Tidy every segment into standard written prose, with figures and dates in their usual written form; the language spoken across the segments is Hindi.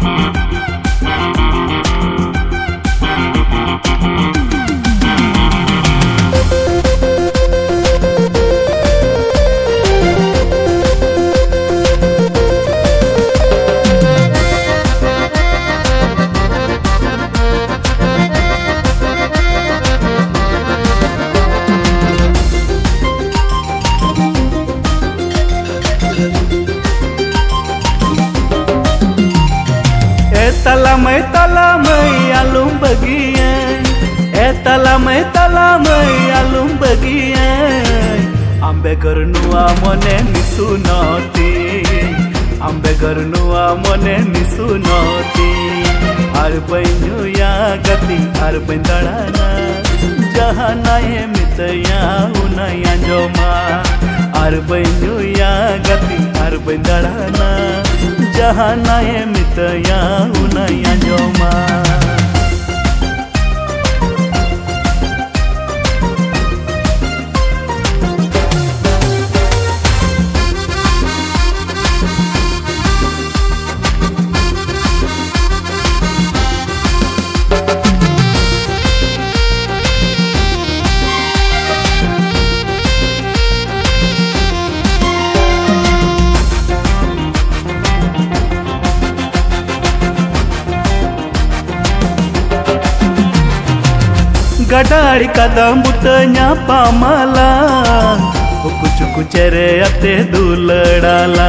talamay alum bagian talamay alum bagian ambe garnuwa mone misunoti ambe garnuwa mone misunoti ar bainu ya gati ar bendalana jahana ye mitaya unaya joma ar bainu ya gati ar bendalana jahana ye mitaya unaya joma गडाड़ी कदम बुतnya pamala उकु चुकु चेरे अते दुलड़ाला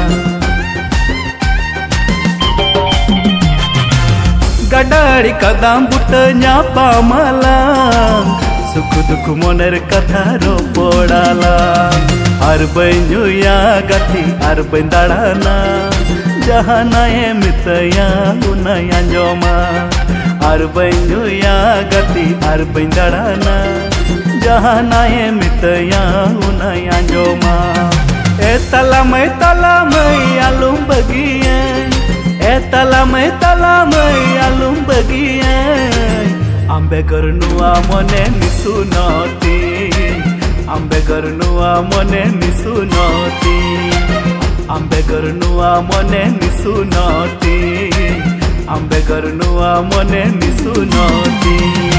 गडाड़ी कदम बुतnya pamala सुखु दुख मोनेर कथा रो पोड़ाला आर बैनु या गति आर बेंदाड़ाना जहाना ये मितया उनया जोमा आर बैनु या गति आर बेंदाड़ाना जहाना ये मितया उनया जोमा talamay alum bagian talamay alum bagian ambe garnuwa mone misunoti ambe garnuwa mone misunoti ambe garnuwa mone misunoti ambe garnuwa mone misunoti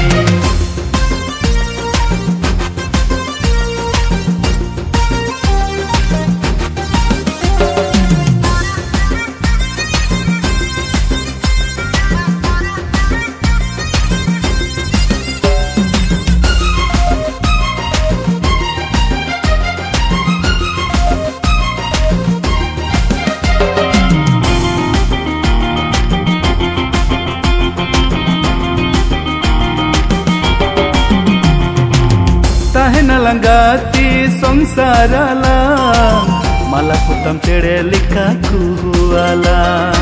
Langgati songsarala malah kutam cere lika kuala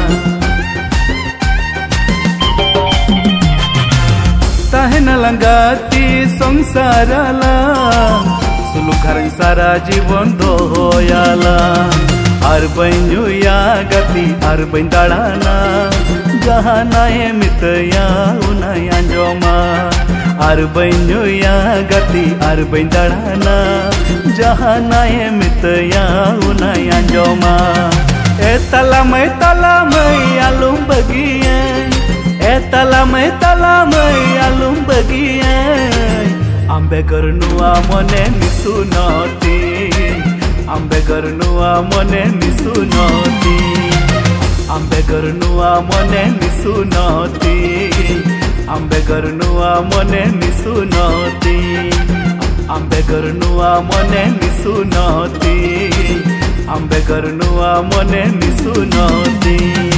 tahena langgati songsarala sulu karang sara jibon doyala ar bainu ya gati ar bendalana jahana ye mitaya unaya joma आर बैनु या गति आर बेंदाड़ाना जहाना ये मितया उनया जोमा talamay alum bagian talamay alum bagian ambe garnuwa mone misunoti ambe garnuwa mone misunoti ambe garnuwa mone misunoti ambe garnuwa mone misunoti ambe garnuwa mone misunoti ambe garnuwa mone misunoti